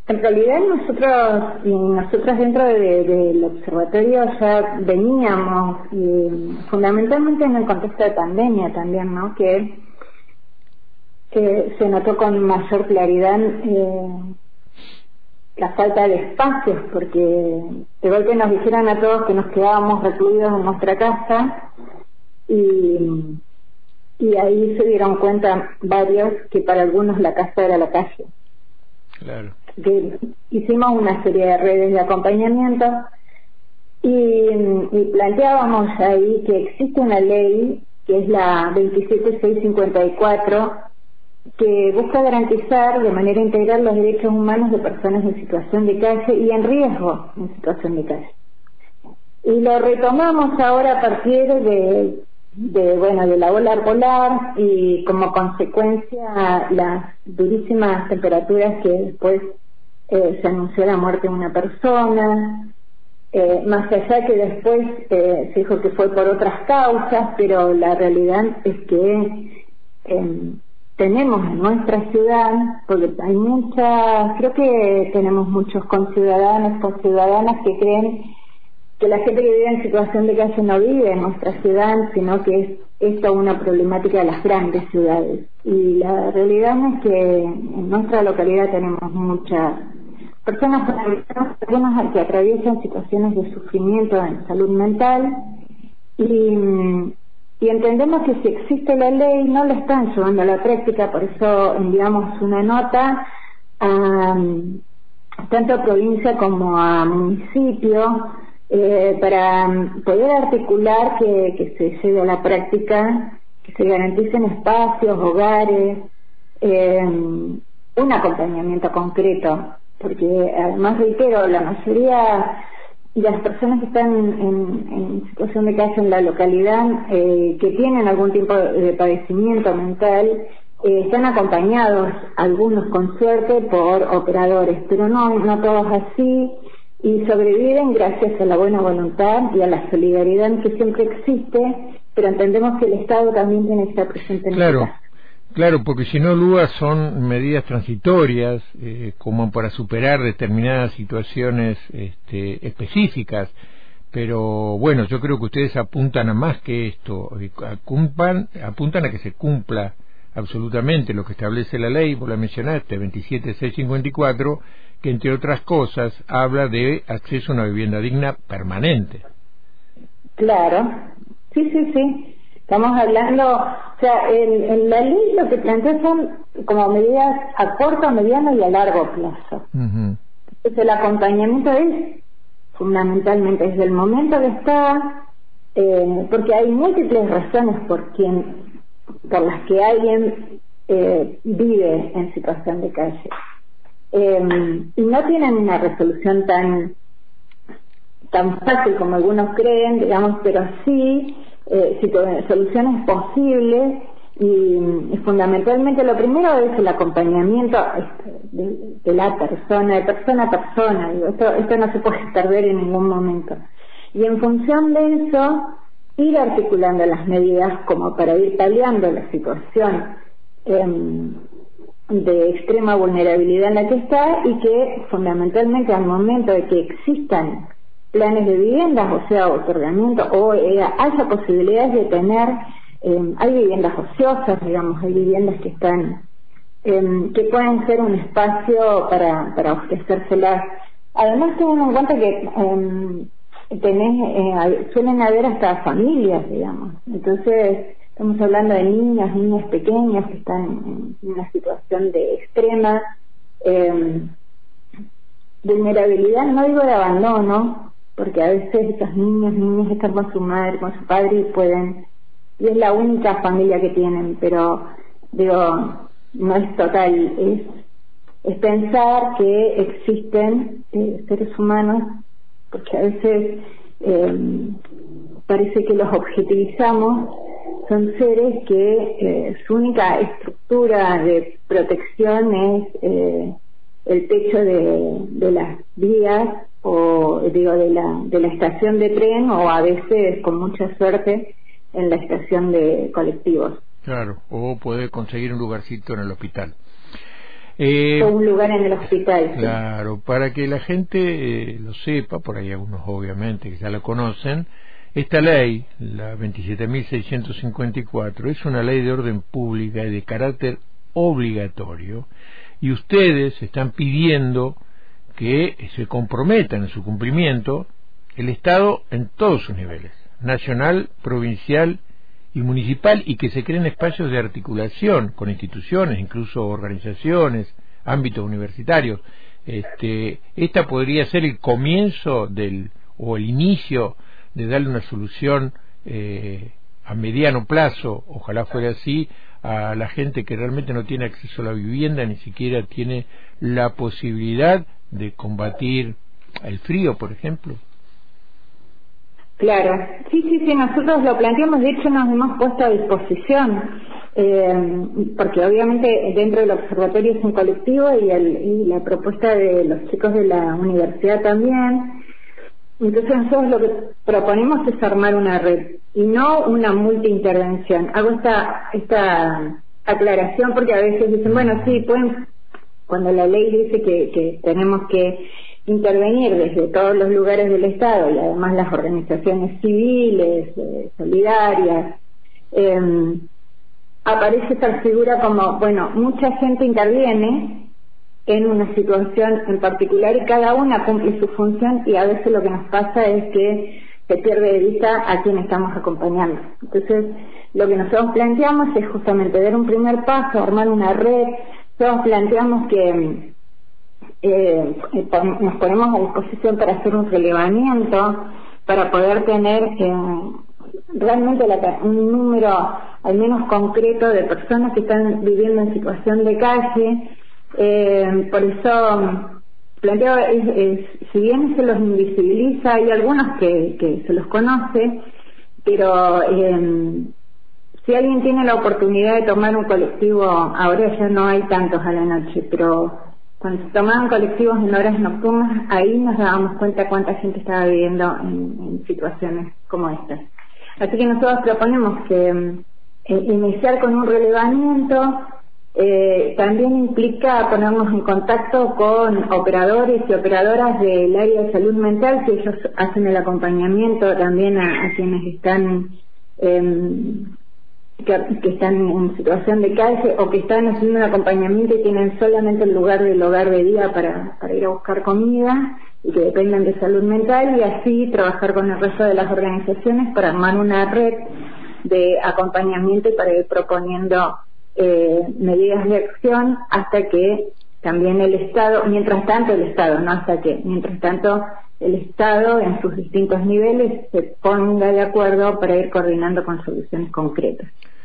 En realidad nosotros dentro del observatorio ya veníamos, fundamentalmente en el contexto de pandemia también, ¿no? Que se notó con mayor claridad la falta de espacios, porque de golpe nos dijeron a todos que nos quedábamos recluidos en nuestra casa y ahí se dieron cuenta varios que para algunos la casa era la calle. Claro. Que hicimos una serie de redes de acompañamiento y planteábamos ahí que existe una ley que es la 27654 que busca garantizar de manera integral los derechos humanos de personas en situación de calle y en riesgo en situación de calle. Y lo retomamos ahora a partir de la ola polar y como consecuencia las durísimas temperaturas que después se anunció la muerte de una persona, más allá que después se dijo que fue por otras causas, pero la realidad es que tenemos en nuestra ciudad, porque hay creo que tenemos muchos conciudadanas que creen que la gente que vive en situación de calle no vive en nuestra ciudad, sino que es esto una problemática de las grandes ciudades. Y la realidad es que en nuestra localidad tenemos muchas personas que atraviesan situaciones de sufrimiento en salud mental y entendemos que si existe la ley no la están llevando a la práctica, por eso enviamos una nota tanto a provincia como a municipio para poder articular que se lleve a la práctica, que se garanticen espacios, hogares, un acompañamiento concreto, porque además reitero, la mayoría de las personas que están en situación de calle en la localidad, que tienen algún tipo de padecimiento mental, están acompañados, algunos con suerte, por operadores, pero no todos así, y sobreviven gracias a la buena voluntad y a la solidaridad que siempre existe, pero entendemos que el Estado también tiene que estar presente en el caso. Claro, porque si no, Lua, son medidas transitorias, como para superar determinadas situaciones específicas, pero bueno, yo creo que ustedes apuntan a más que esto, apuntan a que se cumpla absolutamente lo que establece la ley, vos la mencionaste, 27654, que entre otras cosas habla de acceso a una vivienda digna permanente. Claro, sí. Estamos hablando, o sea, en la ley lo que plantea son como medidas a corto, mediano y a largo plazo. Uh-huh. Entonces el acompañamiento es fundamentalmente desde el momento que está, porque hay múltiples razones por las que alguien vive en situación de calle. Y no tienen una resolución tan fácil como algunos creen, digamos, pero sí soluciones posibles y fundamentalmente lo primero es el acompañamiento de la persona, de persona a persona. Digo, esto no se puede perder en ningún momento. Y en función de eso, ir articulando las medidas como para ir paliando la situación de extrema vulnerabilidad en la que está y que fundamentalmente al momento de que existan planes de viviendas, o sea, otorgamiento, o haya posibilidades de tener, hay viviendas ociosas, digamos, hay viviendas que están, que pueden ser un espacio para ofrecérselas. Además, teniendo en cuenta que suelen haber hasta familias, digamos, entonces estamos hablando de niñas pequeñas que están en una situación de extrema vulnerabilidad, no digo de abandono, porque a veces estos niños están con su madre, con su padre y es la única familia que tienen, pero digo, no es total, es pensar que existen seres humanos, porque a veces parece que los objetivizamos, son seres que su única estructura de protección es el techo de las vías, o digo de la estación de tren, o a veces con mucha suerte en la estación de colectivos. Claro, o puede conseguir un lugarcito en el hospital. o un lugar en el hospital. Claro, para que la gente lo sepa, por ahí algunos obviamente que ya la conocen, esta ley, la 27.654, es una ley de orden pública y de carácter obligatorio, y ustedes están pidiendo que se comprometan en su cumplimiento el Estado en todos sus niveles, nacional, provincial y municipal, y que se creen espacios de articulación con instituciones, incluso organizaciones, ámbitos universitarios. Esta podría ser el comienzo o el inicio de darle una solución a mediano plazo, ojalá fuera así, a la gente que realmente no tiene acceso a la vivienda, ni siquiera tiene la posibilidad de combatir el frío, por ejemplo. Claro, sí, nosotros lo planteamos, de hecho nos hemos puesto a disposición, porque obviamente dentro del observatorio es un colectivo y la propuesta de los chicos de la universidad también. Entonces nosotros lo que proponemos es armar una red y no una multiintervención. Hago esta aclaración porque a veces dicen, bueno, sí, pueden, cuando la ley dice que tenemos que intervenir desde todos los lugares del Estado y además las organizaciones civiles, solidarias, aparece esta figura como, bueno, mucha gente interviene en una situación en particular y cada una cumple su función, y a veces lo que nos pasa es que se pierde de vista a quien estamos acompañando. Entonces, lo que nosotros planteamos es justamente dar un primer paso, armar una red. Nosotros planteamos que nos ponemos a disposición para hacer un relevamiento, para poder tener realmente un número al menos concreto de personas que están viviendo en situación de calle. Por eso planteo, si bien se los invisibiliza, hay algunos que se los conoce, pero si alguien tiene la oportunidad de tomar un colectivo, ahora ya no hay tantos a la noche, pero cuando se tomaban colectivos en horas nocturnas, ahí nos dábamos cuenta cuánta gente estaba viviendo en situaciones como estas. Así que nosotros proponemos que iniciar con un relevamiento. También implica ponernos en contacto con operadores y operadoras del área de salud mental, que ellos hacen el acompañamiento también a quienes están que están en situación de calle o que están haciendo un acompañamiento y tienen solamente el lugar del hogar de día para ir a buscar comida y que dependen de salud mental, y así trabajar con el resto de las organizaciones para armar una red de acompañamiento y para ir proponiendo medidas de acción hasta que también el Estado, mientras tanto el Estado el Estado en sus distintos niveles se ponga de acuerdo para ir coordinando con soluciones concretas.